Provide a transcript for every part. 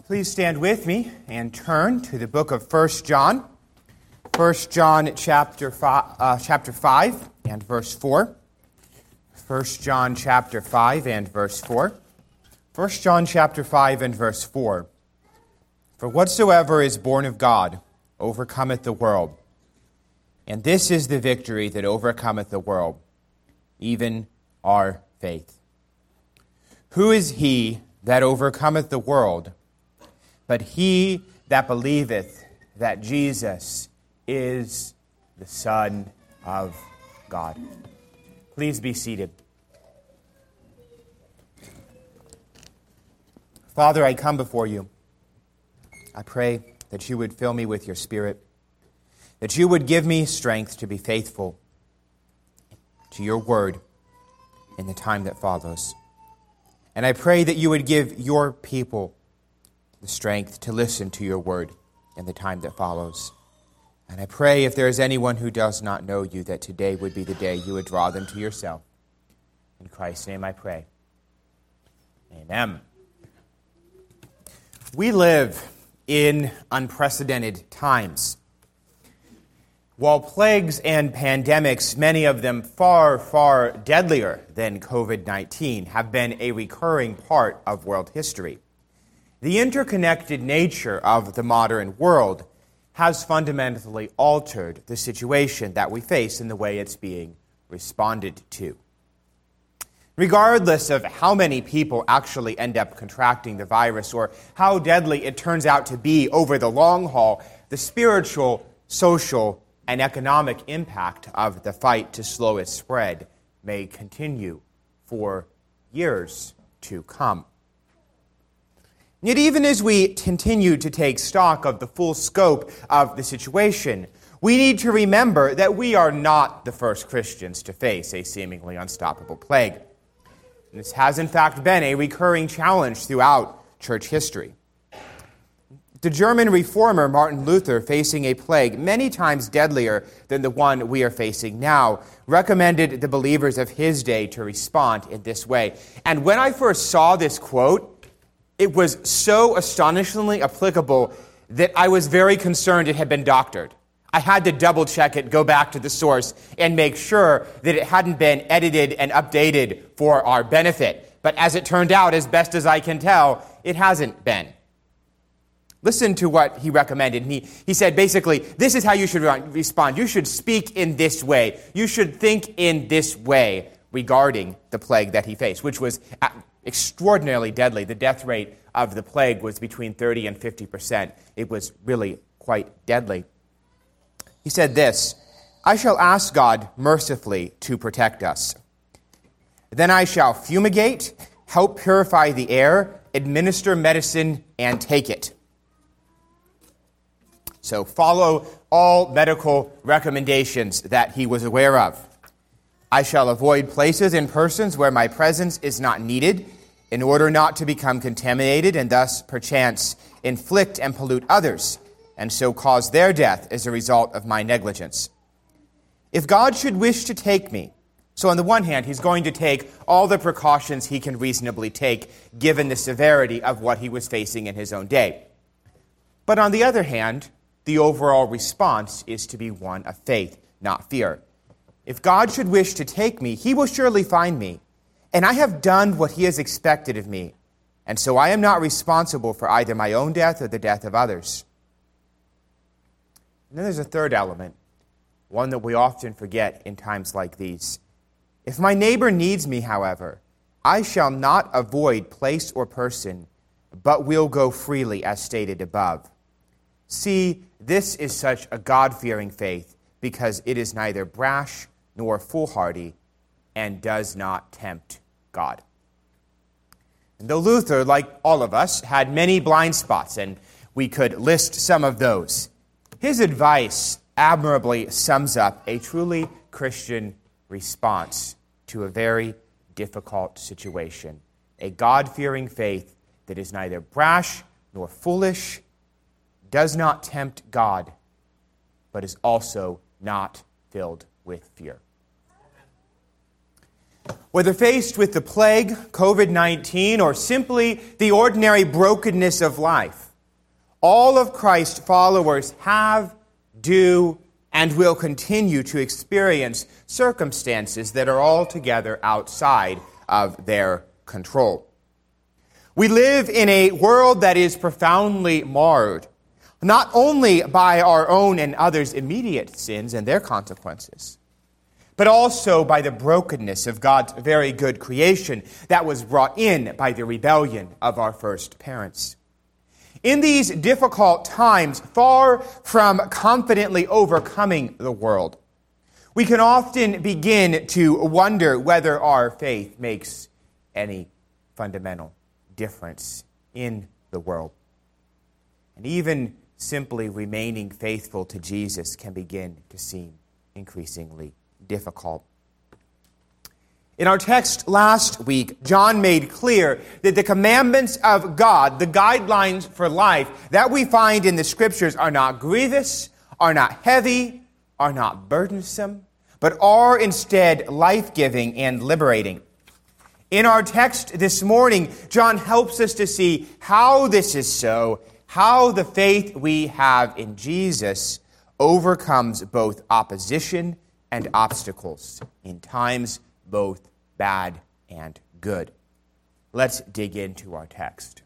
Please stand with me and turn to the book of 1 John. 1 John chapter 5 and verse 4. 1 John chapter 5 and verse 4. 1 John chapter 5 and verse 4. For whatsoever is born of God overcometh the world. And this is the victory that overcometh the world, even our faith. Who is he that overcometh the world, but he that believeth that Jesus is the Son of God? Please be seated. Father, I come before you. I pray that you would fill me with your Spirit, that you would give me strength to be faithful to your word in the time that follows. And I pray that you would give your people the strength to listen to your word in the time that follows. And I pray if there is anyone who does not know you, that today would be the day you would draw them to yourself. In Christ's name I pray. Amen. We live in unprecedented times. While plagues and pandemics, many of them far, far deadlier than COVID-19, have been a recurring part of world history, the interconnected nature of the modern world has fundamentally altered the situation that we face in the way it's being responded to. Regardless of how many people actually end up contracting the virus or how deadly it turns out to be over the long haul, the spiritual, social, and economic impact of the fight to slow its spread may continue for years to come. Yet even as we continue to take stock of the full scope of the situation, we need to remember that we are not the first Christians to face a seemingly unstoppable plague. And this has in fact been a recurring challenge throughout church history. The German reformer Martin Luther, facing a plague many times deadlier than the one we are facing now, recommended the believers of his day to respond in this way. And when I first saw this quote, it was so astonishingly applicable that I was very concerned it had been doctored. I had to double-check it, go back to the source, and make sure that it hadn't been edited and updated for our benefit. But as it turned out, as best as I can tell, it hasn't been. Listen to what he recommended. He said, basically, this is how you should respond. You should speak in this way. You should think in this way regarding the plague that he faced, which was extraordinarily deadly. The death rate of the plague was between 30 and 50%. It was really quite deadly. He said this, I shall ask God mercifully to protect us. Then I shall fumigate, help purify the air, administer medicine, and take it. So follow all medical recommendations that he was aware of. I shall avoid places and persons where my presence is not needed, in order not to become contaminated and thus, perchance, inflict and pollute others, and so cause their death as a result of my negligence. If God should wish to take me, so on the one hand, he's going to take all the precautions he can reasonably take, given the severity of what he was facing in his own day. But on the other hand, the overall response is to be one of faith, not fear. If God should wish to take me, he will surely find me, and I have done what he has expected of me, and so I am not responsible for either my own death or the death of others. And then there's a third element, one that we often forget in times like these. If my neighbor needs me, however, I shall not avoid place or person, but will go freely as stated above. See, this is such a God-fearing faith because it is neither brash nor foolhardy and does not tempt God. And though Luther, like all of us, had many blind spots, and we could list some of those, his advice admirably sums up a truly Christian response to a very difficult situation. A God-fearing faith that is neither brash nor foolish, does not tempt God, but is also not filled with fear. Whether faced with the plague, COVID-19, or simply the ordinary brokenness of life, all of Christ's followers have, do, and will continue to experience circumstances that are altogether outside of their control. We live in a world that is profoundly marred, not only by our own and others' immediate sins and their consequences, but also by the brokenness of God's very good creation that was brought in by the rebellion of our first parents. In these difficult times, far from confidently overcoming the world, we can often begin to wonder whether our faith makes any fundamental difference in the world. And even simply remaining faithful to Jesus can begin to seem increasingly difficult. In our text last week, John made clear that the commandments of God, the guidelines for life that we find in the Scriptures, are not grievous, are not heavy, are not burdensome, but are instead life-giving and liberating. In our text this morning, John helps us to see how this is so, how the faith we have in Jesus overcomes both opposition and obstacles in times both bad and good. Let's dig into our text.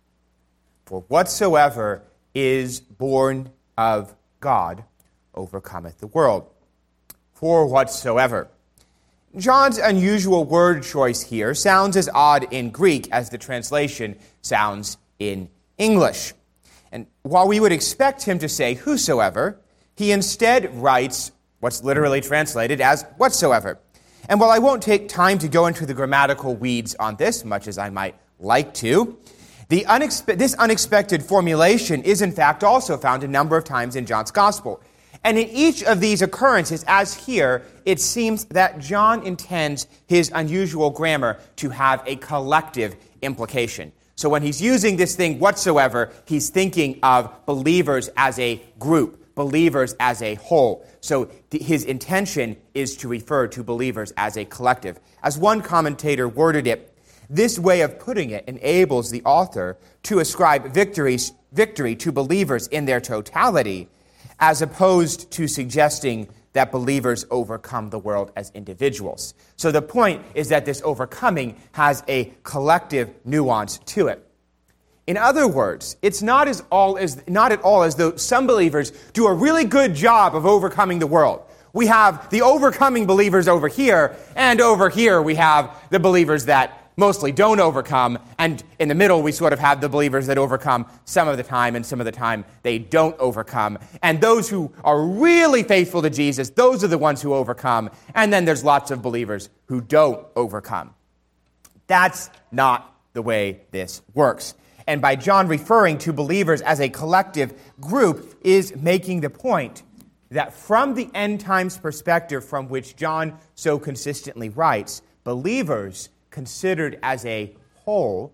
For whatsoever is born of God overcometh the world. For whatsoever. John's unusual word choice here sounds as odd in Greek as the translation sounds in English. And while we would expect him to say whosoever, he instead writes what's literally translated as whatsoever. And while I won't take time to go into the grammatical weeds on this, much as I might like to, this unexpected formulation is in fact also found a number of times in John's Gospel. And in each of these occurrences, as here, it seems that John intends his unusual grammar to have a collective implication. So when he's using this thing whatsoever, he's thinking of believers as a group, believers as a whole. So his intention is to refer to believers as a collective. As one commentator worded it, this way of putting it enables the author to ascribe victory to believers in their totality, as opposed to suggesting that believers overcome the world as individuals. So the point is that this overcoming has a collective nuance to it. In other words, it's not at all as though some believers do a really good job of overcoming the world. We have the overcoming believers over here, and over here we have the believers that mostly don't overcome, and in the middle we sort of have the believers that overcome some of the time, and some of the time they don't overcome. And those who are really faithful to Jesus, those are the ones who overcome, and then there's lots of believers who don't overcome. That's not the way this works. And by John referring to believers as a collective group is making the point that from the end times perspective from which John so consistently writes, believers considered as a whole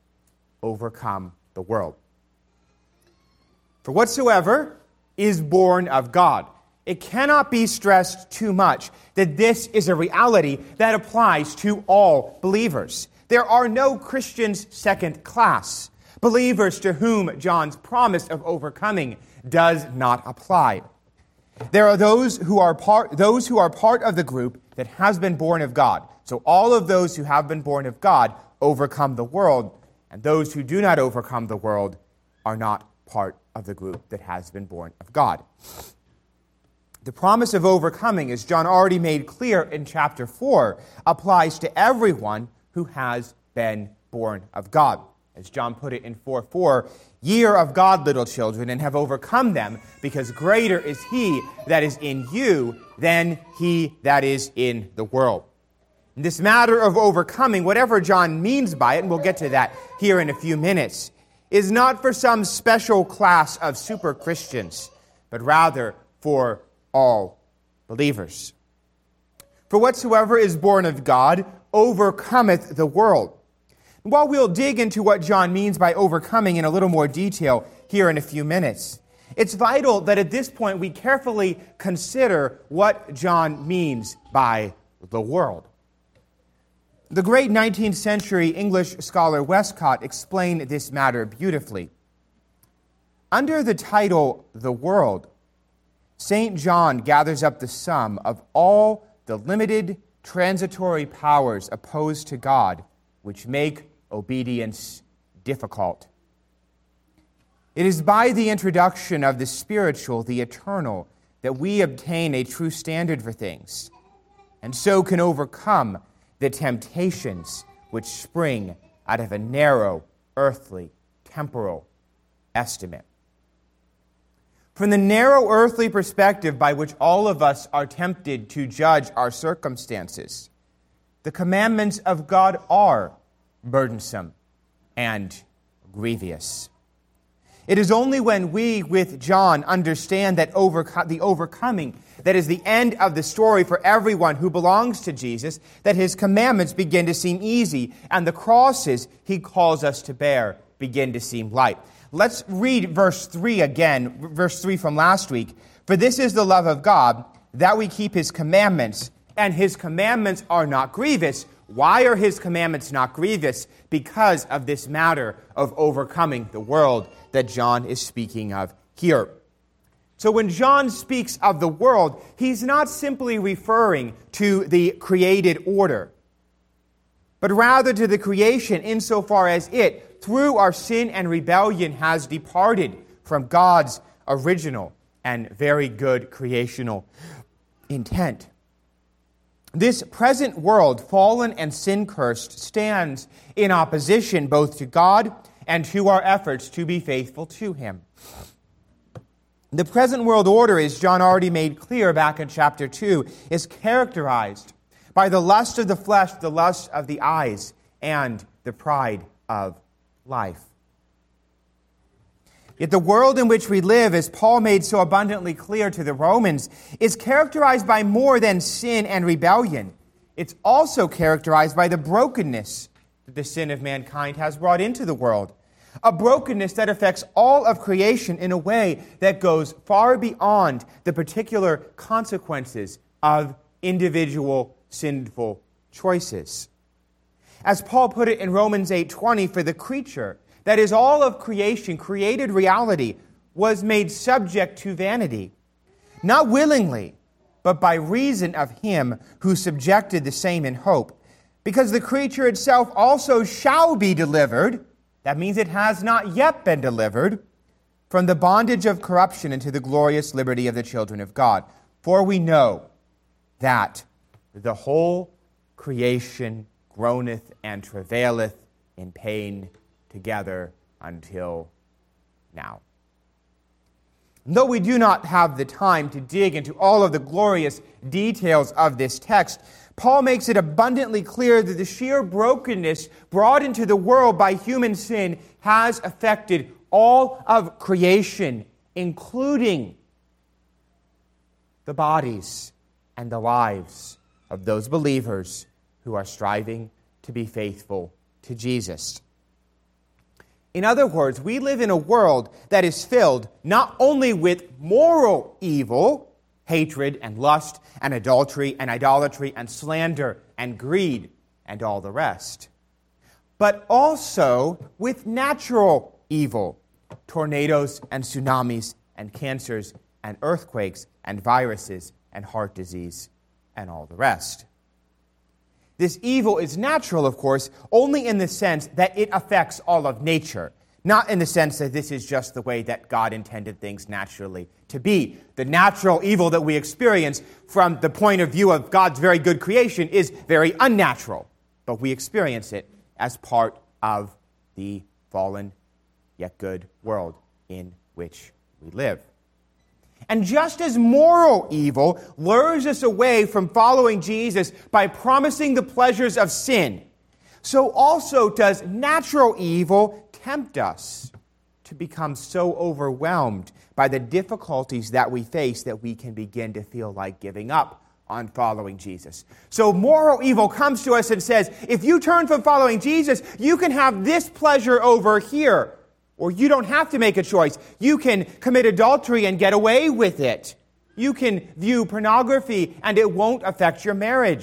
overcome the world. For whatsoever is born of God. It cannot be stressed too much that this is a reality that applies to all believers. There are no Christians second class. Believers to whom John's promise of overcoming does not apply. There are those who are part of the group that has been born of God. So all of those who have been born of God overcome the world, and those who do not overcome the world are not part of the group that has been born of God. The promise of overcoming, as John already made clear in chapter 4, applies to everyone who has been born of God. As John put it in 4:4, "Ye are of God, little children, and have overcome them, because greater is he that is in you than he that is in the world." And this matter of overcoming, whatever John means by it, and we'll get to that here in a few minutes, is not for some special class of super Christians, but rather for all believers. For whatsoever is born of God overcometh the world. While we'll dig into what John means by overcoming in a little more detail here in a few minutes, it's vital that at this point we carefully consider what John means by the world. The great 19th century English scholar Westcott explained this matter beautifully. Under the title, The World, St. John gathers up the sum of all the limited transitory powers opposed to God, which make obedience difficult. It is by the introduction of the spiritual, the eternal, that we obtain a true standard for things, and so can overcome the temptations which spring out of a narrow, earthly, temporal estimate. From the narrow earthly perspective by which all of us are tempted to judge our circumstances, the commandments of God are burdensome and grievous. It is only when we, with John, understand that the overcoming that is the end of the story for everyone who belongs to Jesus, that his commandments begin to seem easy, and the crosses he calls us to bear begin to seem light. Let's read verse 3 again, verse 3 from last week. For this is the love of God, that we keep his commandments, and his commandments are not grievous. Why are his commandments not grievous? Because of this matter of overcoming the world that John is speaking of here. So when John speaks of the world, he's not simply referring to the created order, but rather to the creation insofar as it, through our sin and rebellion, has departed from God's original and very good creational intent. This present world, fallen and sin-cursed, stands in opposition both to God and to our efforts to be faithful to him. The present world order, as John already made clear back in chapter 2, is characterized by the lust of the flesh, the lust of the eyes, and the pride of life. Yet the world in which we live, as Paul made so abundantly clear to the Romans, is characterized by more than sin and rebellion. It's also characterized by the brokenness that the sin of mankind has brought into the world. A brokenness that affects all of creation in a way that goes far beyond the particular consequences of individual sinful choices. As Paul put it in Romans 8:20, for the creature, that is all of creation, created reality, was made subject to vanity, not willingly, but by reason of him who subjected the same in hope, because the creature itself also shall be delivered. That means it has not yet been delivered from the bondage of corruption into the glorious liberty of the children of God. For we know that the whole creation groaneth and travaileth in pain together until now. Though we do not have the time to dig into all of the glorious details of this text, Paul makes it abundantly clear that the sheer brokenness brought into the world by human sin has affected all of creation, including the bodies and the lives of those believers who are striving to be faithful to Jesus. In other words, we live in a world that is filled not only with moral evil, hatred and lust and adultery and idolatry and slander and greed and all the rest, but also with natural evil, tornadoes and tsunamis and cancers and earthquakes and viruses and heart disease and all the rest. This evil is natural, of course, only in the sense that it affects all of nature, not in the sense that this is just the way that God intended things naturally to be. The natural evil that we experience from the point of view of God's very good creation is very unnatural, but we experience it as part of the fallen yet good world in which we live. And just as moral evil lures us away from following Jesus by promising the pleasures of sin, so also does natural evil tempt us to become so overwhelmed by the difficulties that we face that we can begin to feel like giving up on following Jesus. So moral evil comes to us and says, if you turn from following Jesus, you can have this pleasure over here. Or you don't have to make a choice. You can commit adultery and get away with it. You can view pornography and it won't affect your marriage.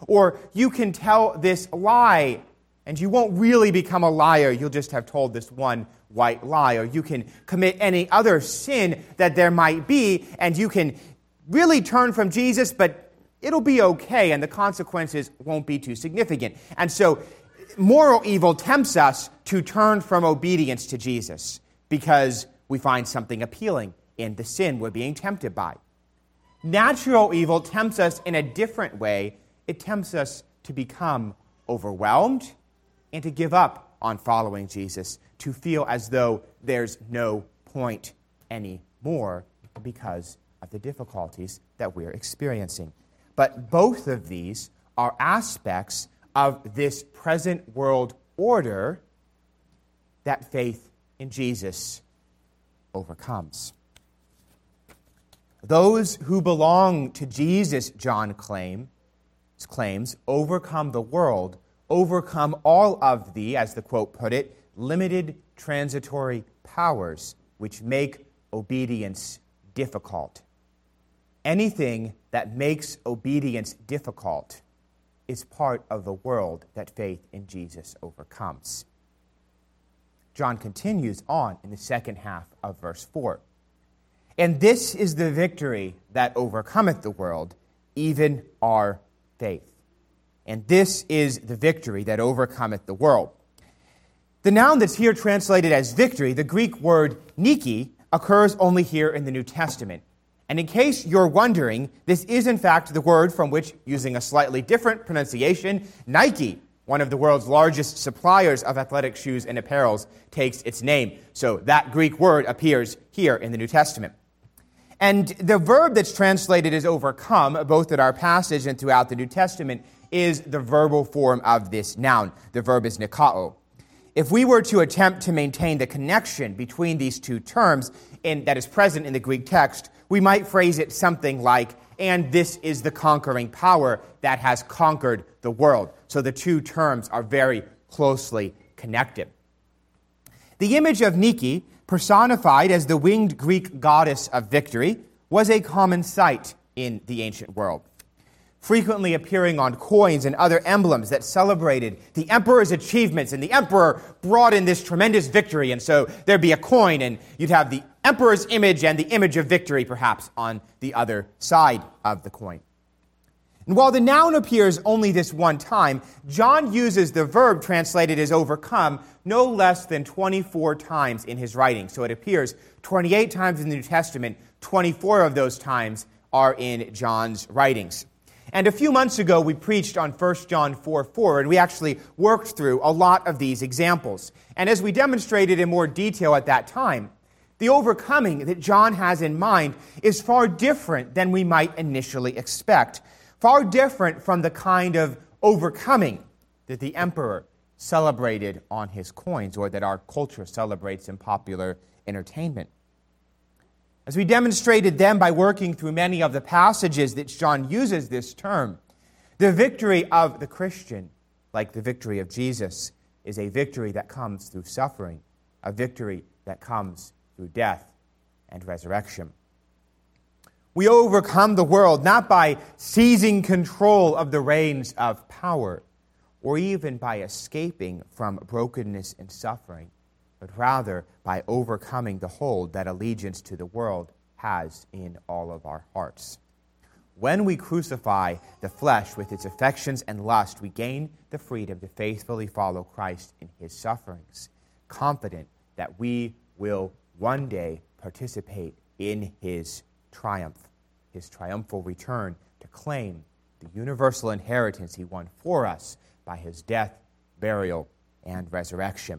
Or you can tell this lie, and you won't really become a liar. You'll just have told this one white lie. Or you can commit any other sin that there might be, and you can really turn from Jesus, but it'll be okay, and the consequences won't be too significant. And so moral evil tempts us to turn from obedience to Jesus because we find something appealing in the sin we're being tempted by. Natural evil tempts us in a different way. It tempts us to become overwhelmed and to give up on following Jesus, to feel as though there's no point anymore because of the difficulties that we're experiencing. But both of these are aspects of this present world order that faith in Jesus overcomes. Those who belong to Jesus, John claims, overcome the world, overcome all of the, as the quote put it, limited transitory powers which make obedience difficult. Anything that makes obedience difficult is part of the world that faith in Jesus overcomes. John continues on in the second half of verse 4. And this is the victory that overcometh the world, even our faith. And this is the victory that overcometh the world. The noun that's here translated as victory, the Greek word Nike, occurs only here in the New Testament. And in case you're wondering, this is in fact the word from which, using a slightly different pronunciation, Nike, one of the world's largest suppliers of athletic shoes and apparels, takes its name. So that Greek word appears here in the New Testament. And the verb that's translated as overcome, both in our passage and throughout the New Testament, is the verbal form of this noun. The verb is nikao. If we were to attempt to maintain the connection between these two terms that is present in the Greek text, we might phrase it something like, and this is the conquering power that has conquered the world. So the two terms are very closely connected. The image of Nike, personified as the winged Greek goddess of victory, was a common sight in the ancient world, frequently appearing on coins and other emblems that celebrated the emperor's achievements, and the emperor brought in this tremendous victory, and so there'd be a coin, and you'd have the emperor's image and the image of victory, perhaps, on the other side of the coin. And while the noun appears only this one time, John uses the verb translated as overcome no less than 24 times in his writing. So it appears 28 times in the New Testament, 24 of those times are in John's writings. And a few months ago, we preached on 1 John 4:4, and we actually worked through a lot of these examples. And as we demonstrated in more detail at that time, the overcoming that John has in mind is far different than we might initially expect, far different from the kind of overcoming that the emperor celebrated on his coins, or that our culture celebrates in popular entertainment. As we demonstrated then by working through many of the passages that John uses this term, the victory of the Christian, like the victory of Jesus, is a victory that comes through suffering, a victory that comes through death and resurrection. We overcome the world not by seizing control of the reins of power, or even by escaping from brokenness and suffering, but rather by overcoming the hold that allegiance to the world has in all of our hearts. When we crucify the flesh with its affections and lust, we gain the freedom to faithfully follow Christ in his sufferings, confident that we will one day participate in his triumph, his triumphal return to claim the universal inheritance he won for us by his death, burial, and resurrection.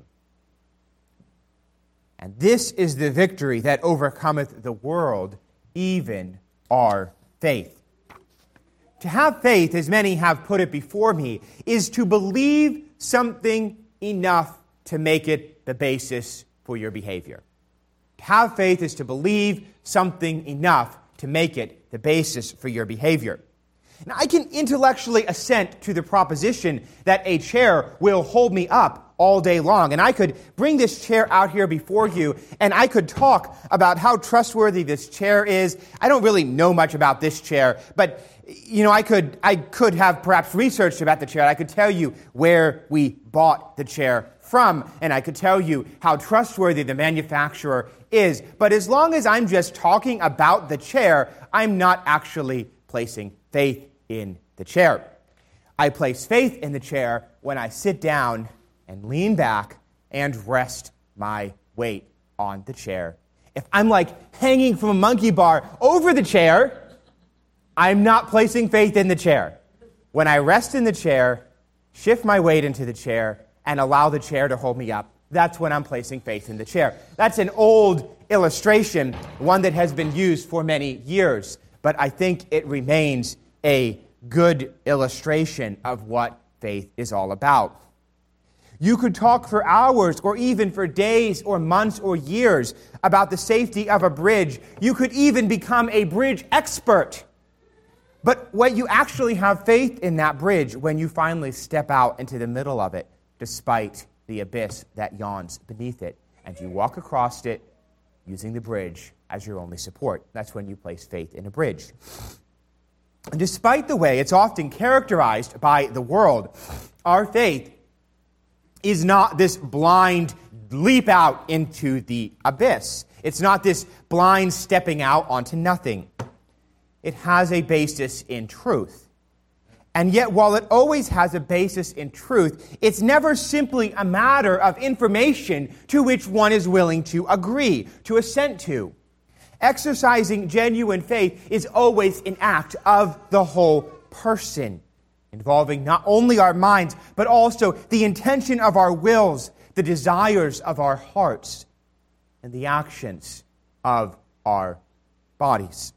And this is the victory that overcometh the world, even our faith. To have faith, as many have put it before me, is to believe something enough to make it the basis for your behavior. To have faith is to believe something enough to make it the basis for your behavior. Now, I can intellectually assent to the proposition that a chair will hold me up all day long. And I could bring this chair out here before you, and I could talk about how trustworthy this chair is. I don't really know much about this chair, but I could have perhaps researched about the chair. I could tell you where we bought the chair from, and I could tell you how trustworthy the manufacturer is. But as long as I'm just talking about the chair, I'm not actually placing faith in the chair. I place faith in the chair when I sit down and lean back and rest my weight on the chair. If I'm like hanging from a monkey bar over the chair, I'm not placing faith in the chair. When I rest in the chair, shift my weight into the chair, and allow the chair to hold me up, that's when I'm placing faith in the chair. That's an old illustration, one that has been used for many years, but I think it remains a good illustration of what faith is all about. You could talk for hours or even for days or months or years about the safety of a bridge. You could even become a bridge expert. But when you actually have faith in that bridge, when you finally step out into the middle of it, despite the abyss that yawns beneath it, and you walk across it using the bridge as your only support, that's when you place faith in a bridge. And despite the way it's often characterized by the world, our faith is not this blind leap out into the abyss. It's not this blind stepping out onto nothing. It has a basis in truth. And yet, while it always has a basis in truth, it's never simply a matter of information to which one is willing to agree, to assent to. Exercising genuine faith is always an act of the whole person, involving not only our minds, but also the intention of our wills, the desires of our hearts, and the actions of our bodies.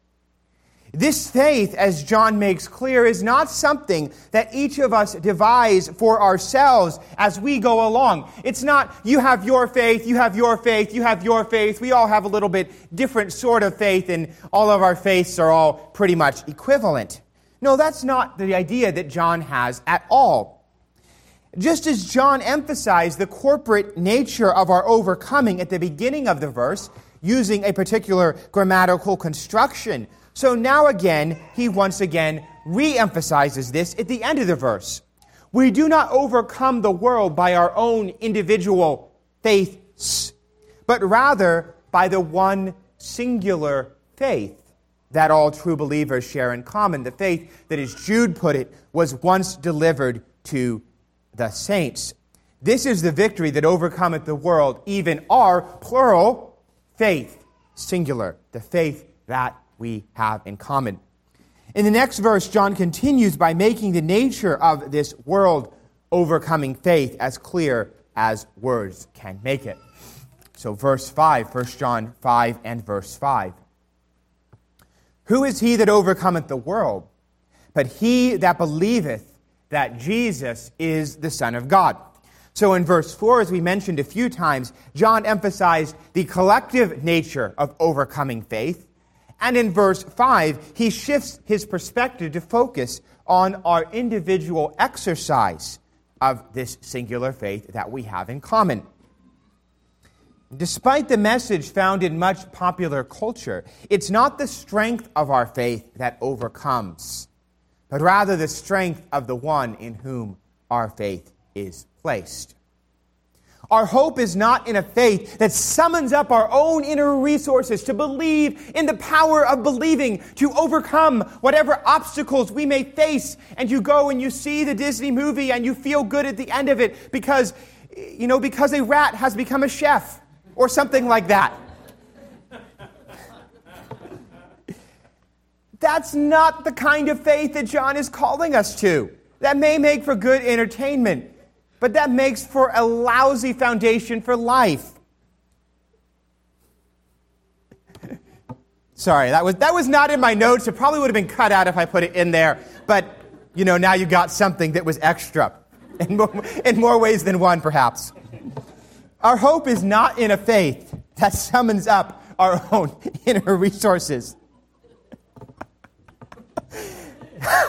This faith, as John makes clear, is not something that each of us devise for ourselves as we go along. It's not, you have your faith, you have your faith, you have your faith. We all have a little bit different sort of faith, and all of our faiths are all pretty much equivalent. No, that's not the idea that John has at all. Just as John emphasized the corporate nature of our overcoming at the beginning of the verse, using a particular grammatical construction, so now again, he once again re-emphasizes this at the end of the verse. We do not overcome the world by our own individual faiths, but rather by the one singular faith that all true believers share in common. The faith that, as Jude put it, was once delivered to the saints. This is the victory that overcometh the world, even our plural faith, singular, the faith that we have in common. In the next verse, John continues by making the nature of this world overcoming faith as clear as words can make it. So verse 5, 1 John 5 and verse 5. Who is he that overcometh the world, but he that believeth that Jesus is the Son of God? So in verse 4, as we mentioned a few times, John emphasized the collective nature of overcoming faith. And in verse 5, he shifts his perspective to focus on our individual exercise of this singular faith that we have in common. Despite the message found in much popular culture, it's not the strength of our faith that overcomes, but rather the strength of the one in whom our faith is placed. Our hope is not in a faith that summons up our own inner resources to believe in the power of believing, to overcome whatever obstacles we may face, and you go and you see the Disney movie and you feel good at the end of it because a rat has become a chef or something like that. That's not the kind of faith that John is calling us to. That may make for good entertainment, but that makes for a lousy foundation for life. Sorry, that was not in my notes. It probably would have been cut out if I put it in there. But, now you got something that was extra. In more ways than one, perhaps. Our hope is not in a faith that summons up our own inner resources.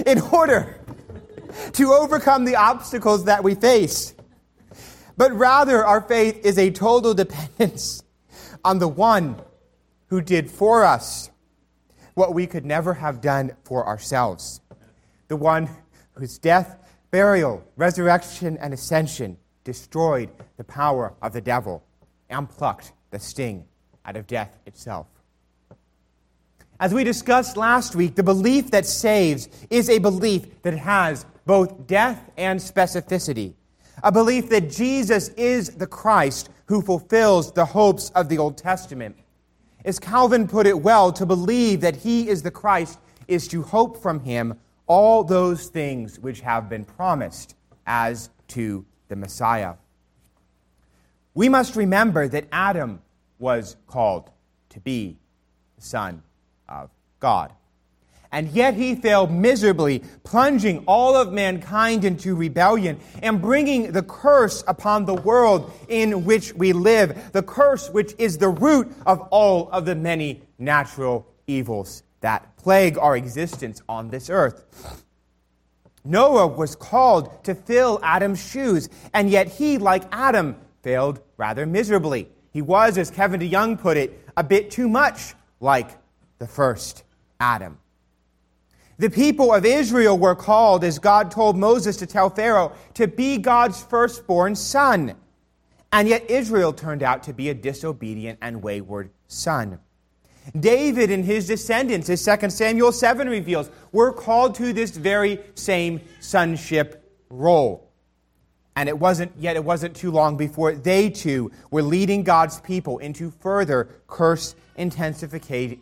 in order to overcome the obstacles that we face. But rather, our faith is a total dependence on the one who did for us what we could never have done for ourselves. The one whose death, burial, resurrection, and ascension destroyed the power of the devil and plucked the sting out of death itself. As we discussed last week, the belief that saves is a belief that has both depth and specificity. A belief that Jesus is the Christ who fulfills the hopes of the Old Testament. As Calvin put it well, to believe that he is the Christ is to hope from him all those things which have been promised as to the Messiah. We must remember that Adam was called to be the Son of God. And yet he failed miserably, plunging all of mankind into rebellion and bringing the curse upon the world in which we live, the curse which is the root of all of the many natural evils that plague our existence on this earth. Noah was called to fill Adam's shoes, and yet he, like Adam, failed rather miserably. He was, as Kevin DeYoung put it, a bit too much like the first Adam. The people of Israel were called, as God told Moses to tell Pharaoh, to be God's firstborn son. And yet Israel turned out to be a disobedient and wayward son. David and his descendants, as 2 Samuel 7 reveals, were called to this very same sonship role. And it wasn't too long before they too were leading God's people into further curse intensifying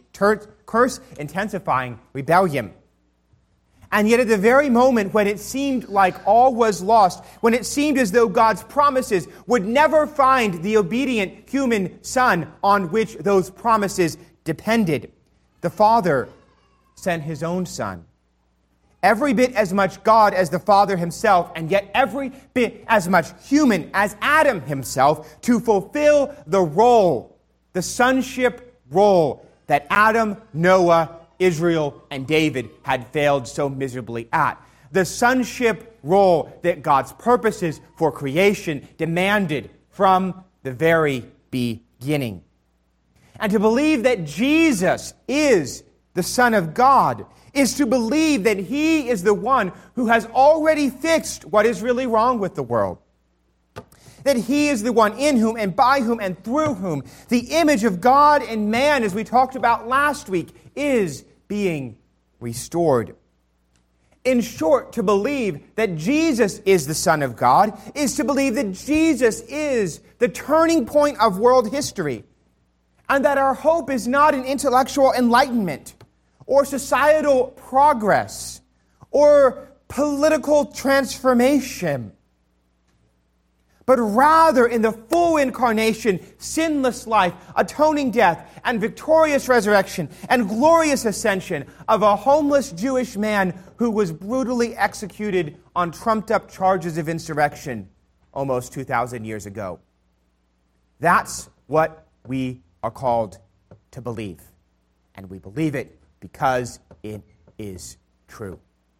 rebellion. And yet at the very moment when it seemed like all was lost, when it seemed as though God's promises would never find the obedient human son on which those promises depended, the Father sent his own Son. Every bit as much God as the Father himself, and yet every bit as much human as Adam himself, to fulfill the role, the sonship role that Adam, Noah, Israel, and David had failed so miserably at. The sonship role that God's purposes for creation demanded from the very beginning. And to believe that Jesus is the Son of God is to believe that he is the one who has already fixed what is really wrong with the world. That he is the one in whom and by whom and through whom the image of God and man, as we talked about last week, is being restored. In short, to believe that Jesus is the Son of God is to believe that Jesus is the turning point of world history, and that our hope is not in intellectual enlightenment or societal progress or political transformation, but rather in the full incarnation, sinless life, atoning death, and victorious resurrection, and glorious ascension of a homeless Jewish man who was brutally executed on trumped-up charges of insurrection almost 2,000 years ago. That's what we are called to believe, and we believe it because it is true.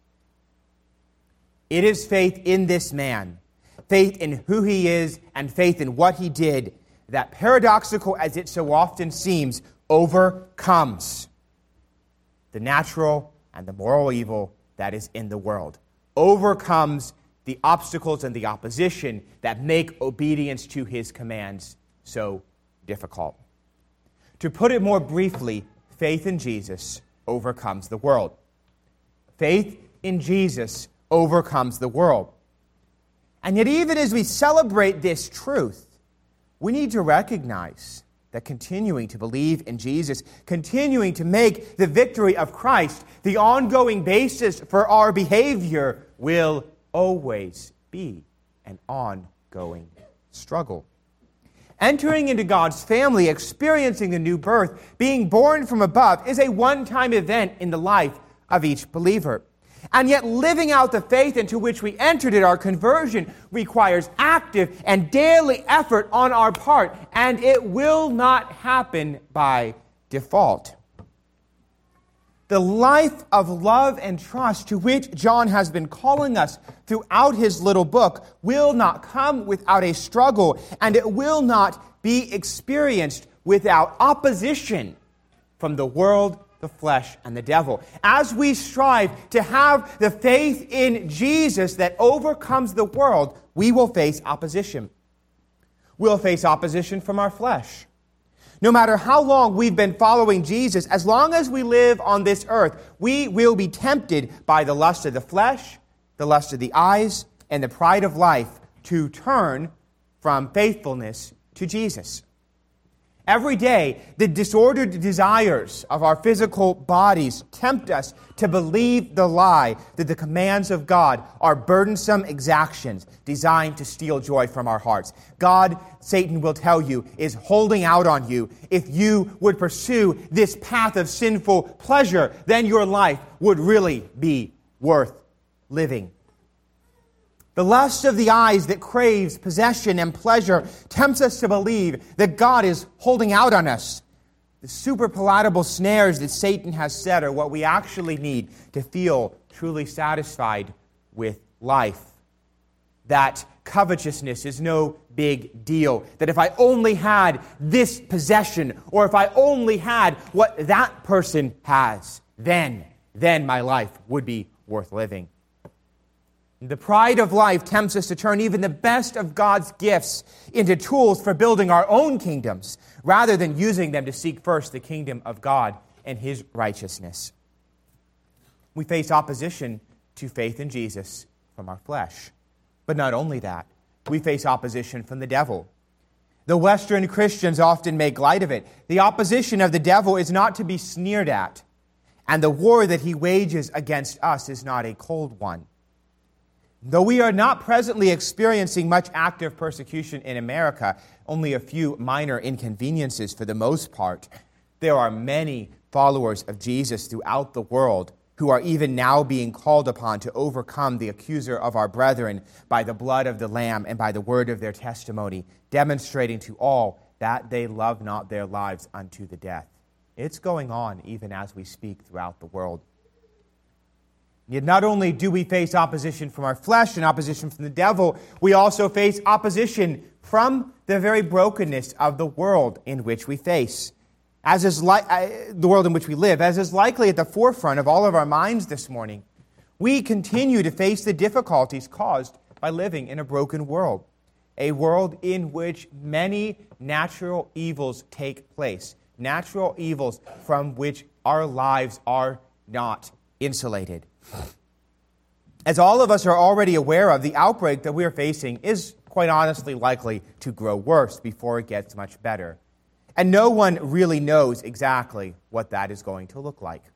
It is faith in this man, faith in who he is and faith in what he did, that, paradoxical as it so often seems, overcomes the natural and the moral evil that is in the world, overcomes the obstacles and the opposition that make obedience to his commands so difficult. To put it more briefly, faith in Jesus overcomes the world. Faith in Jesus overcomes the world. And yet, even as we celebrate this truth, we need to recognize that continuing to believe in Jesus, continuing to make the victory of Christ the ongoing basis for our behavior, will always be an ongoing struggle. Entering into God's family, experiencing the new birth, being born from above, is a one-time event in the life of each believer. And yet living out the faith into which we entered at our conversion requires active and daily effort on our part, and it will not happen by default. The life of love and trust to which John has been calling us throughout his little book will not come without a struggle, and it will not be experienced without opposition from the world, the flesh, and the devil. As we strive to have the faith in Jesus that overcomes the world, we will face opposition. We'll face opposition from our flesh. No matter how long we've been following Jesus, as long as we live on this earth, we will be tempted by the lust of the flesh, the lust of the eyes, and the pride of life to turn from faithfulness to Jesus. Every day, the disordered desires of our physical bodies tempt us to believe the lie that the commands of God are burdensome exactions designed to steal joy from our hearts. God, Satan will tell you, is holding out on you. If you would pursue this path of sinful pleasure, then your life would really be worth living. The lust of the eyes that craves possession and pleasure tempts us to believe that God is holding out on us. The super palatable snares that Satan has set are what we actually need to feel truly satisfied with life. That covetousness is no big deal. That if I only had this possession, or if I only had what that person has, then my life would be worth living. The pride of life tempts us to turn even the best of God's gifts into tools for building our own kingdoms, rather than using them to seek first the kingdom of God and His righteousness. We face opposition to faith in Jesus from our flesh. But not only that, we face opposition from the devil. The Western Christians often make light of it. The opposition of the devil is not to be sneered at, and the war that he wages against us is not a cold one. Though we are not presently experiencing much active persecution in America, only a few minor inconveniences for the most part, there are many followers of Jesus throughout the world who are even now being called upon to overcome the accuser of our brethren by the blood of the Lamb and by the word of their testimony, demonstrating to all that they love not their lives unto the death. It's going on even as we speak throughout the world. Yet not only do we face opposition from our flesh and opposition from the devil, we also face opposition from the very brokenness of the world in which we face. As is the world in which we live, as is likely at the forefront of all of our minds this morning, we continue to face the difficulties caused by living in a broken world, a world in which many natural evils take place, natural evils from which our lives are not insulated. As all of us are already aware of, the outbreak that we are facing is quite honestly likely to grow worse before it gets much better. And no one really knows exactly what that is going to look like.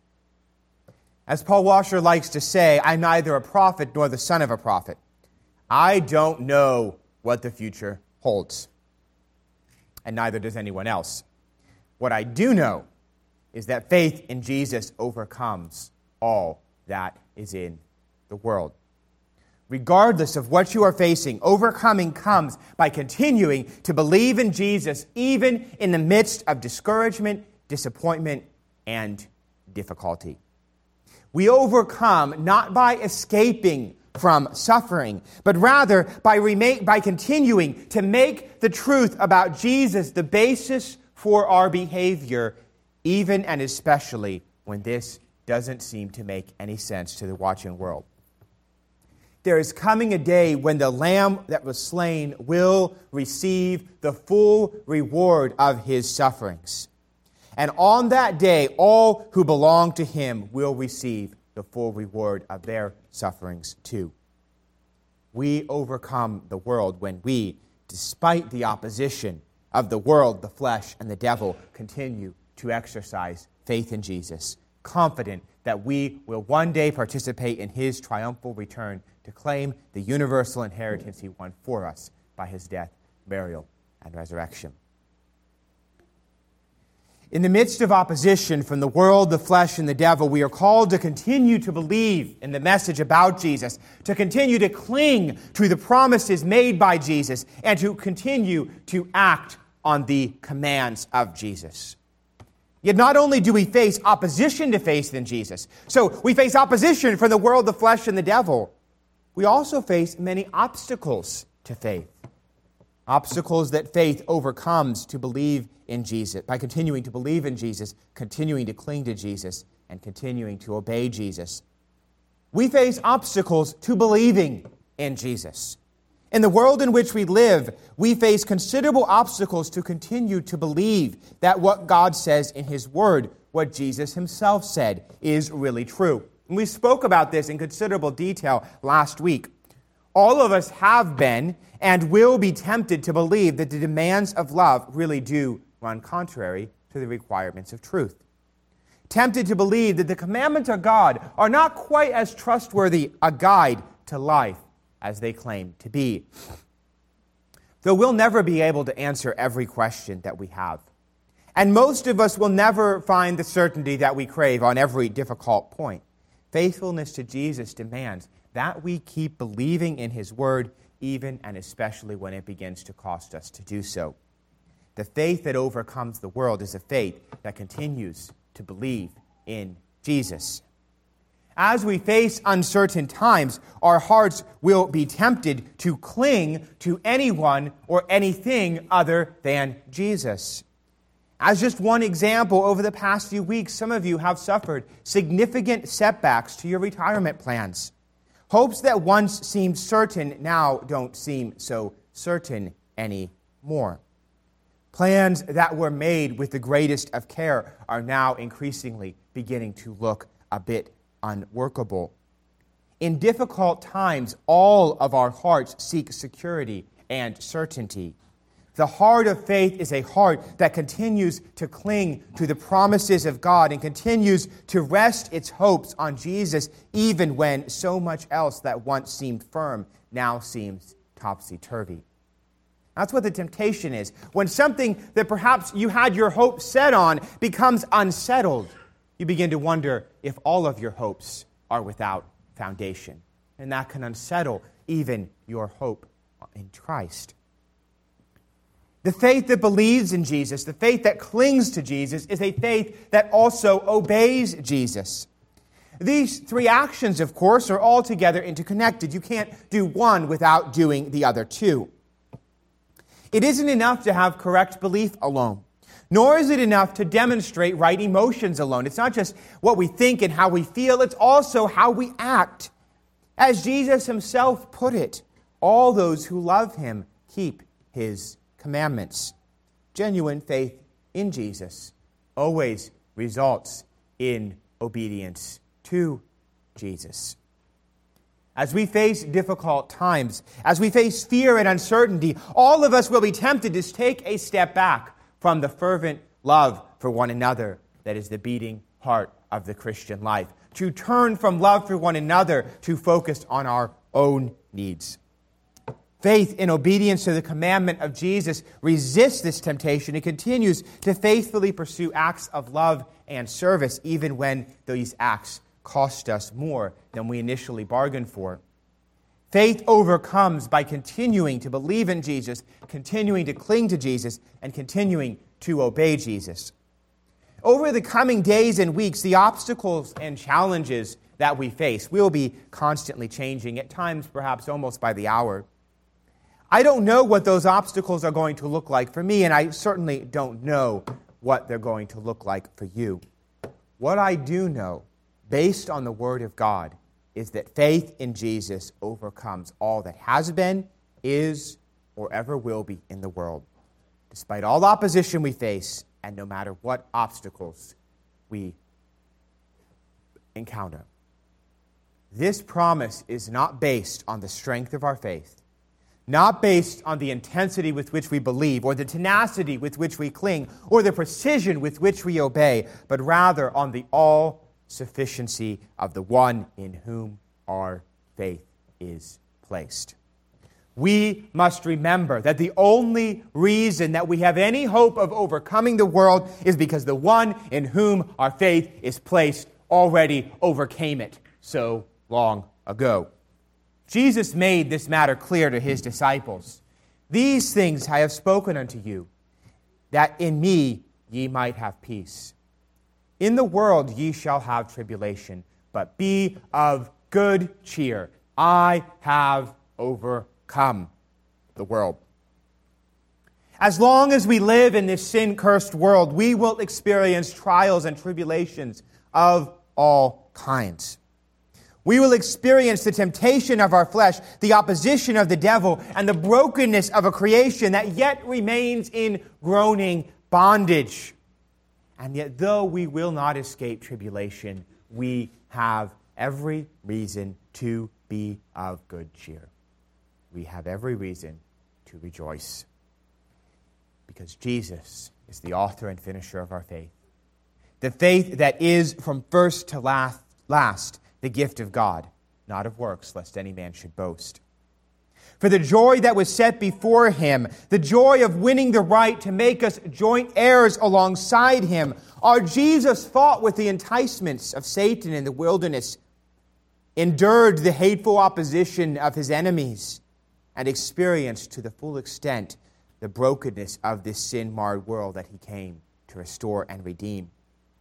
As Paul Washer likes to say, I'm neither a prophet nor the son of a prophet. I don't know what the future holds. And neither does anyone else. What I do know is that faith in Jesus overcomes all that is in the world. Regardless of what you are facing, overcoming comes by continuing to believe in Jesus, even in the midst of discouragement, disappointment, and difficulty. We overcome not by escaping from suffering, but rather by continuing to make the truth about Jesus the basis for our behavior, even and especially when this doesn't seem to make any sense to the watching world. There is coming a day when the Lamb that was slain will receive the full reward of His sufferings. And on that day, all who belong to Him will receive the full reward of their sufferings too. We overcome the world when we, despite the opposition of the world, the flesh, and the devil, continue to exercise faith in Jesus, confident that we will one day participate in His triumphal return to claim the universal inheritance He won for us by His death, burial, and resurrection. In the midst of opposition from the world, the flesh, and the devil, we are called to continue to believe in the message about Jesus, to continue to cling to the promises made by Jesus, and to continue to act on the commands of Jesus. Yet not only do we face opposition to faith in Jesus, so we face opposition from the world, the flesh, and the devil, we also face many obstacles to faith. Obstacles that faith overcomes to believe in Jesus, by continuing to believe in Jesus, continuing to cling to Jesus, and continuing to obey Jesus. We face obstacles to believing in Jesus. In the world in which we live, we face considerable obstacles to continue to believe that what God says in His Word, what Jesus Himself said, is really true. And we spoke about this in considerable detail last week. All of us have been and will be tempted to believe that the demands of love really do run contrary to the requirements of truth. Tempted to believe that the commandments of God are not quite as trustworthy a guide to life as they claim to be. Though we'll never be able to answer every question that we have. And most of us will never find the certainty that we crave on every difficult point. Faithfulness to Jesus demands that we keep believing in His Word, even and especially when it begins to cost us to do so. The faith that overcomes the world is a faith that continues to believe in Jesus. As we face uncertain times, our hearts will be tempted to cling to anyone or anything other than Jesus. As just one example, over the past few weeks, some of you have suffered significant setbacks to your retirement plans. Hopes that once seemed certain now don't seem so certain anymore. Plans that were made with the greatest of care are now increasingly beginning to look a bit unworkable. In difficult times, all of our hearts seek security and certainty. The heart of faith is a heart that continues to cling to the promises of God and continues to rest its hopes on Jesus, even when so much else that once seemed firm now seems topsy-turvy. That's what the temptation is. When something that perhaps you had your hopes set on becomes unsettled, you begin to wonder if all of your hopes are without foundation. And that can unsettle even your hope in Christ. The faith that believes in Jesus, the faith that clings to Jesus, is a faith that also obeys Jesus. These three actions, of course, are altogether interconnected. You can't do one without doing the other two. It isn't enough to have correct belief alone, nor is it enough to demonstrate right emotions alone. It's not just what we think and how we feel, it's also how we act. As Jesus Himself put it, all those who love Him keep His commandments. Genuine faith in Jesus always results in obedience to Jesus. As we face difficult times, as we face fear and uncertainty, all of us will be tempted to take a step back from the fervent love for one another that is the beating heart of the Christian life, to turn from love for one another to focus on our own needs. Faith in obedience to the commandment of Jesus resists this temptation and continues to faithfully pursue acts of love and service, even when these acts cost us more than we initially bargained for. Faith overcomes by continuing to believe in Jesus, continuing to cling to Jesus, and continuing to obey Jesus. Over the coming days and weeks, the obstacles and challenges that we face will be constantly changing, at times perhaps almost by the hour. I don't know what those obstacles are going to look like for me, and I certainly don't know what they're going to look like for you. What I do know, based on the Word of God, is that faith in Jesus overcomes all that has been, is, or ever will be in the world, despite all opposition we face, and no matter what obstacles we encounter. This promise is not based on the strength of our faith, not based on the intensity with which we believe, or the tenacity with which we cling, or the precision with which we obey, but rather on the all-sufficiency of the one in whom our faith is placed. We must remember that the only reason that we have any hope of overcoming the world is because the one in whom our faith is placed already overcame it so long ago. Jesus made this matter clear to His disciples. These things I have spoken unto you, that in me ye might have peace. In the world ye shall have tribulation, but be of good cheer. I have overcome the world. As long as we live in this sin-cursed world, we will experience trials and tribulations of all kinds. We will experience the temptation of our flesh, the opposition of the devil, and the brokenness of a creation that yet remains in groaning bondage. And yet, though we will not escape tribulation, we have every reason to be of good cheer. We have every reason to rejoice. Because Jesus is the author and finisher of our faith. The faith that is from first to last the gift of God, not of works, lest any man should boast. For the joy that was set before him, the joy of winning the right to make us joint heirs alongside him, our Jesus fought with the enticements of Satan in the wilderness, endured the hateful opposition of his enemies, and experienced to the full extent the brokenness of this sin-marred world that he came to restore and redeem.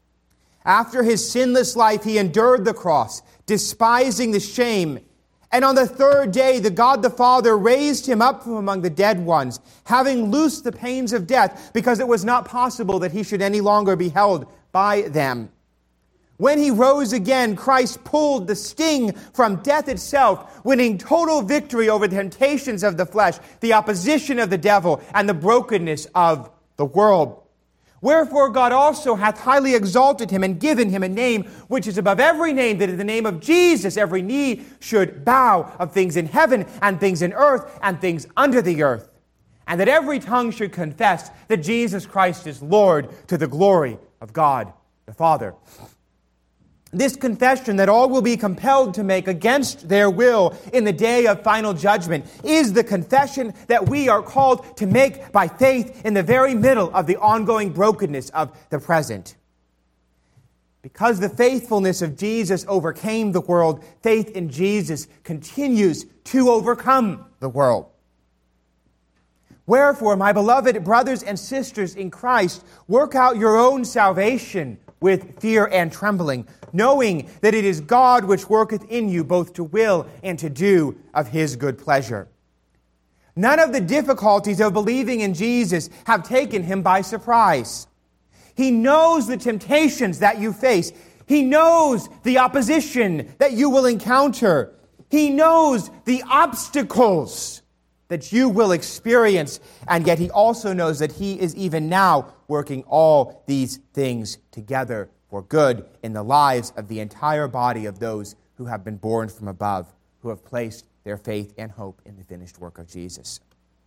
After his sinless life, he endured the cross, despising the shame. And on the third day, the God the Father raised him up from among the dead ones, having loosed the pains of death, because it was not possible that he should any longer be held by them. When he rose again, Christ pulled the sting from death itself, winning total victory over the temptations of the flesh, the opposition of the devil, and the brokenness of the world. Wherefore God also hath highly exalted him and given him a name which is above every name, that in the name of Jesus every knee should bow, of things in heaven and things in earth and things under the earth, and that every tongue should confess that Jesus Christ is Lord, to the glory of God the Father. This confession that all will be compelled to make against their will in the day of final judgment is the confession that we are called to make by faith in the very middle of the ongoing brokenness of the present. Because the faithfulness of Jesus overcame the world, faith in Jesus continues to overcome the world. Wherefore, my beloved brothers and sisters in Christ, work out your own salvation with fear and trembling, knowing that it is God which worketh in you both to will and to do of his good pleasure. None of the difficulties of believing in Jesus have taken him by surprise. He knows the temptations that you face. He knows the opposition that you will encounter. He knows the obstacles that you will experience, and yet he also knows that he is even now working all these things together for good in the lives of the entire body of those who have been born from above, who have placed their faith and hope in the finished work of Jesus.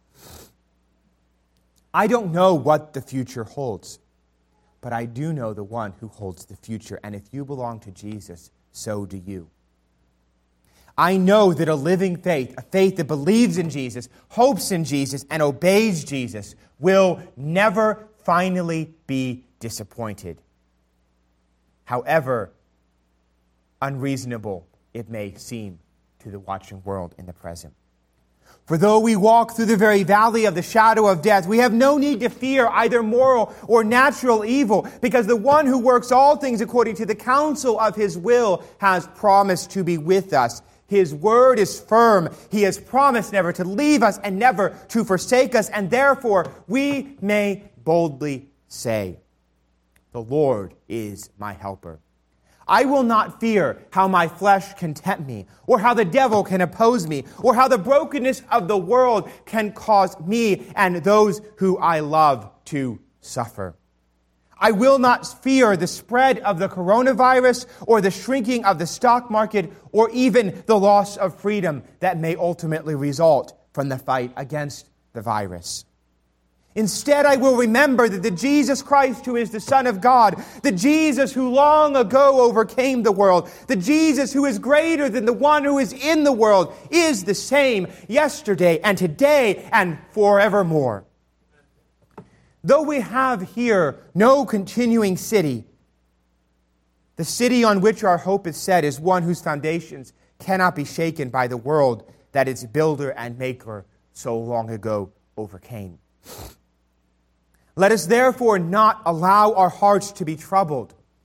I don't know what the future holds, but I do know the one who holds the future, and if you belong to Jesus, so do you. I know that a living faith, a faith that believes in Jesus, hopes in Jesus, and obeys Jesus, will never finally be disappointed, however unreasonable it may seem to the watching world in the present. For though we walk through the very valley of the shadow of death, we have no need to fear either moral or natural evil, because the one who works all things according to the counsel of his will has promised to be with us. His word is firm. He has promised never to leave us and never to forsake us, and therefore we may boldly say, "The Lord is my helper. I will not fear how my flesh can tempt me, or how the devil can oppose me, or how the brokenness of the world can cause me and those who I love to suffer. I will not fear the spread of the coronavirus, or the shrinking of the stock market, or even the loss of freedom that may ultimately result from the fight against the virus. Instead, I will remember that the Jesus Christ who is the Son of God, the Jesus who long ago overcame the world, the Jesus who is greater than the one who is in the world, is the same yesterday and today and forevermore. Though we have here no continuing city, the city on which our hope is set is one whose foundations cannot be shaken by the world that its builder and maker so long ago overcame. Let us therefore not allow our hearts to be troubled,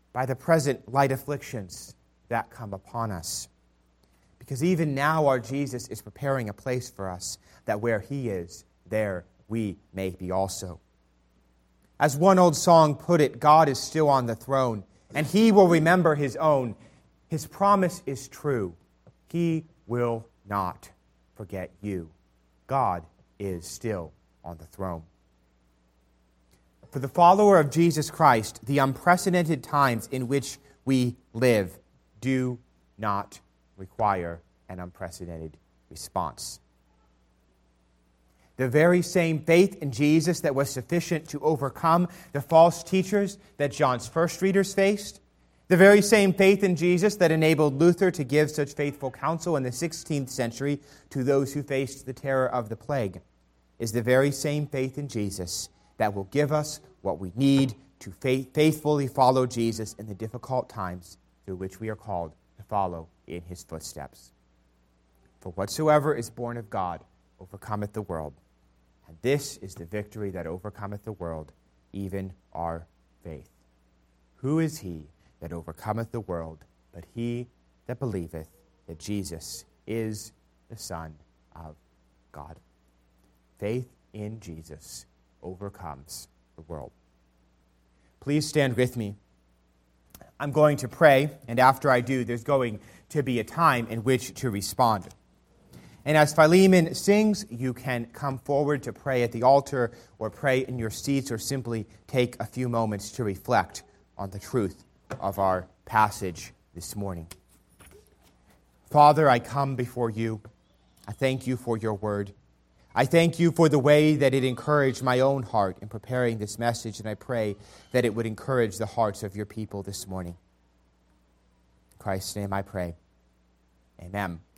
by the present light afflictions that come upon us. Because even now our Jesus is preparing a place for us, that where he is, there we may be also. As one old song put it, God is still on the throne, and he will remember his own. His promise is true. He will not forget you. God is still on the throne. For the follower of Jesus Christ, the unprecedented times in which we live do not require an unprecedented response. The very same faith in Jesus that was sufficient to overcome the false teachers that John's first readers faced, the very same faith in Jesus that enabled Luther to give such faithful counsel in the 16th century to those who faced the terror of the plague, is the very same faith in Jesus that will give us what we need to faithfully follow Jesus in the difficult times through which we are called to follow in his footsteps. For whatsoever is born of God overcometh the world, and this is the victory that overcometh the world, even our faith. Who is he that overcometh the world, but he that believeth that Jesus is the Son of God? Faith in Jesus overcomes the world. Please stand with me. I'm going to pray, and after I do, there's going to be a time in which to respond. And as Philemon sings, you can come forward to pray at the altar or pray in your seats or simply take a few moments to reflect on the truth of our passage this morning. Father, I come before you. I thank you for your word. I thank you for the way that it encouraged my own heart in preparing this message, and I pray that it would encourage the hearts of your people this morning. In Christ's name I pray. Amen.